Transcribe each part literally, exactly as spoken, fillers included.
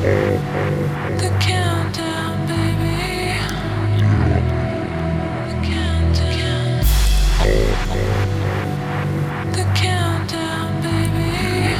The countdown, baby. The countdown. The countdown, baby.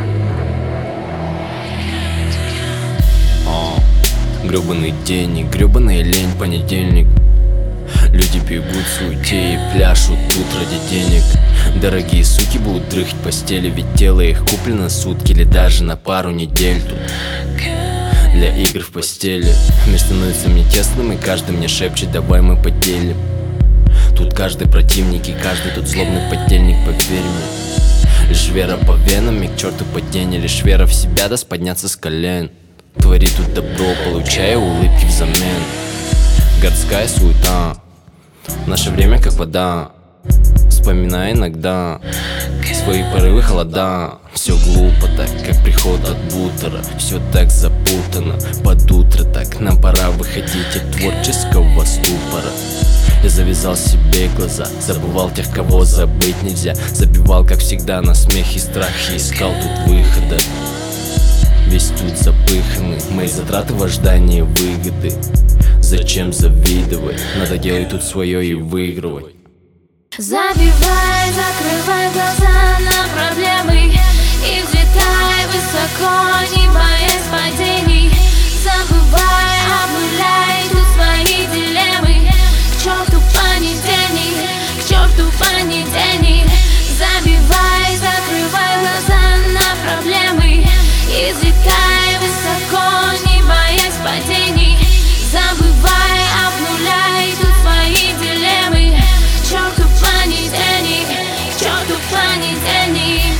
О, грёбаный день и грёбаная лень, понедельник. Люди бегут в суете и пляшут тут ради денег. Дорогие суки будут дрыхать в постели, ведь тело их куплено сутки или даже на пару недель тут. Для игр в постели мир становится мне тесным, и каждый мне шепчет: давай мы поделим. Тут каждый противник и каждый тут злобный подельник, поверь мне. Лишь вера по венам и к черту падение, лишь вера в себя даст подняться с колен. Твори тут добро, получая улыбки взамен. Городская суета, наше время как вода. Вспоминай иногда свои порывы холода. Все глупо так, как приход от бутера. Все так запутано под утро, так нам пора выходить от творческого ступора. Я завязал себе глаза, забывал тех, кого забыть нельзя. Забивал, как всегда, на смех и страх, и искал тут выхода. Весь тут запыханный, мои затраты в ожидании выгоды. Зачем завидовать? Надо делать тут свое и выигрывать. Забивай, закрывай глаза на проблемы и взлетай высоко, не боясь падений. Забывай, обнуляй тут свои дилеммы. К черту понедельник, к черту понедельник. Забивай, закрывай глаза на проблемы и взлетай высоко, не боясь падений. Забывай, обнуляй тут свои дилеммы. К черту понедельник, к черту понедельник.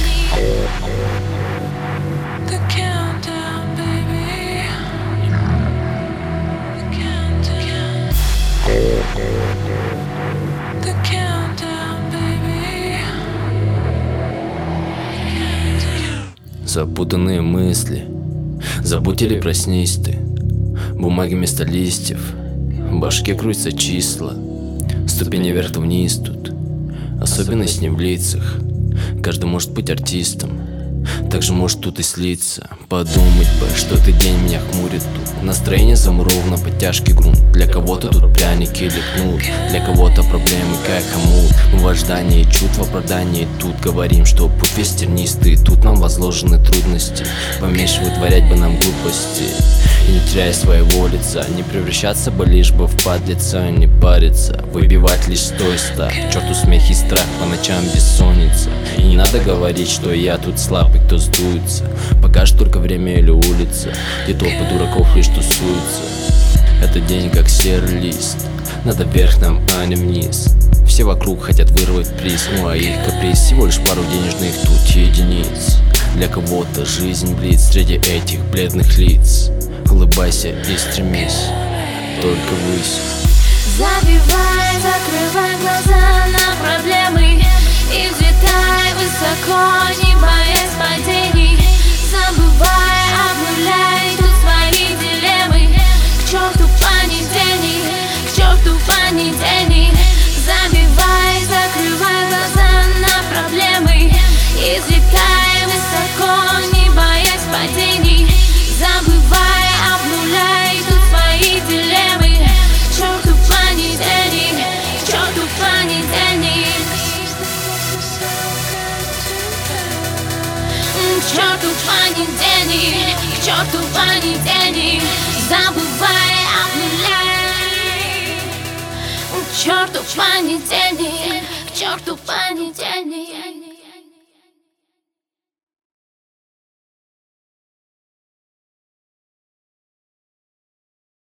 The countdown, baby. The countdown. The countdown, baby. Запутанные мысли, забудь или проснись ты. Бумаги вместо листьев, в башке крутятся числа. Ступени вверх-вниз тут, особенность не в лицах. Каждый может быть артистом, также может тут и слиться. Подумать бы, что этот день меня хмурит тут. Настроение замуровано под тяжкий грунт. Для кого-то тут пряники или кнут, для кого-то проблемы как хомут. Мы в ожидании чуд, в оправдании тут говорим, что путь весь тернистый. Тут нам возложены трудности, поменьше вытворять бы нам глупости. И не теряя своего лица, не превращаться бы лишь бы в подлеца. Не париться, выбивать лишь с той ста. К черту смех и страх, по ночам бессонница. И не надо говорить, что я тут слабый, кто сдуется. Покажет только время или улица, где толпы дураков лишь тусуются. Этот день как серый лист, надо вверх нам, а не вниз. Все вокруг хотят вырвать приз, ну а их каприз всего лишь пару денежных тут единиц. Для кого-то жизнь блиц среди этих бледных лиц. Улыбайся и стремись только ввысь. Забивай, закрывай глаза на проблемы и взлетай высоко, не боясь падений. Забывай, обнуляй тут свои дилеммы. К черту понедельник, к черту понедельник. Забивай, закрывай глаза на проблемы и взлетай высоко, не боясь падений. Забывай, обнуляй тут свои дилеммы. К черту понедельник, к черту понедельник. К черту понедельник, к черту понедельник. Забывай, обнуляй. К черту понедельник, к черту понедельник.